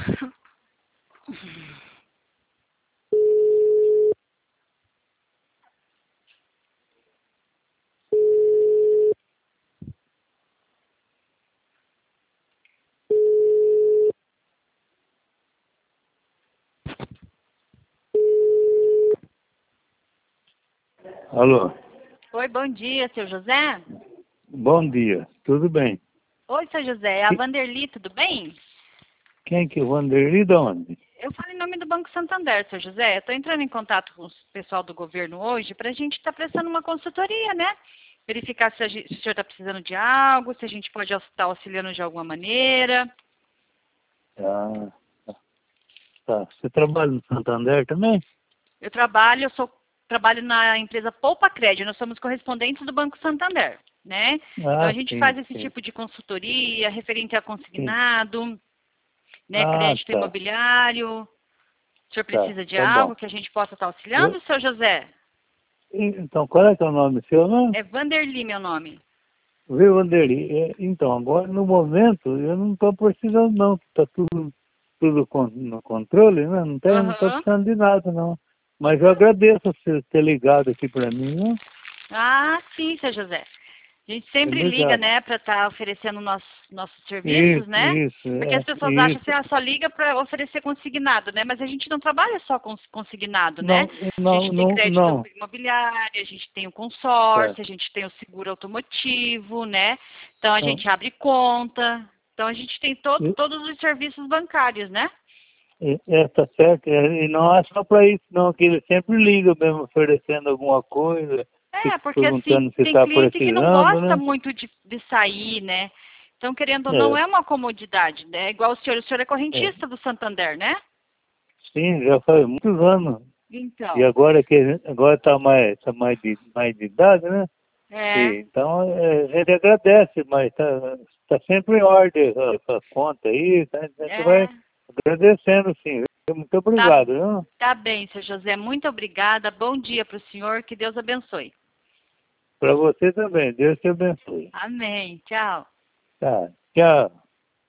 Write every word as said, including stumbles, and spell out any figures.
Alô? Oi, bom dia, seu José? Bom dia, tudo bem? Oi, seu José, é a Que- Vanderly, tudo bem? Quem que é o Vanderly de onde? Eu falo em nome do Banco Santander, seu José. Eu estou entrando em contato com o pessoal do governo hoje para a gente estar prestando uma consultoria, né? Verificar se, a gente- se o senhor está precisando de algo, se a gente pode estar auxiliando de alguma maneira. Ah, tá. Tá. Você trabalha no Santander também? Eu trabalho, eu sou, trabalho na empresa Poupa Crédito, nós somos correspondentes do Banco Santander, né? Então a Ah, gente sim, faz esse sim, tipo de consultoria referente a sim. consignado, né? Ah, Crédito tá, imobiliário. O senhor tá, precisa de tá bom. algo que a gente possa estar Eu, auxiliando, seu José? então, qual é que é o nome seu, não? É Vanderly meu nome. Viu, Vanderly? É, então, agora, no momento, eu não estou precisando, não. Está tudo, tudo con- no controle, né? Não tem, não estou Aham. precisando de nada, não. Mas eu agradeço você ter ligado aqui para mim, né? Ah, sim, seu José. A gente sempre liga, Obrigado. né, para estar oferecendo nossos, nossos serviços, Isso, né? isso, Porque as é, pessoas acham que isso. ah, só liga para oferecer consignado, né? Mas a gente não trabalha só com consignado, né? Não, A não, gente tem não, crédito não. imobiliário, a gente tem o Tá. consórcio, a gente tem o seguro automotivo, né? Então a Não, gente abre conta. Então a gente tem todo, e- todos os serviços bancários, né? e- é, tá certo. É, e não é só para isso, não, que ele sempre liga mesmo oferecendo alguma coisa, É, fica porque assim, perguntando se tem está cliente que não precisando, gosta né? muito de, de sair, né? Então, querendo ou não, É, é uma comodidade, né? Igual o senhor, o senhor é é. correntista do Santander, né? Sim, já faz muitos anos. E Então, agora que agora está mais, tá mais, de, mais de idade, né? é, E, então é, a gente agradece, mas está tá sempre em ordem a, a conta aí, tá? A gente vai é, agradecendo, sim. Muito tá, obrigado, viu? tá bem, seu José. Muito obrigada. Bom dia para o senhor. Que Deus abençoe. Para você também. Deus te abençoe. Amém. Tchau. Tá. Tchau.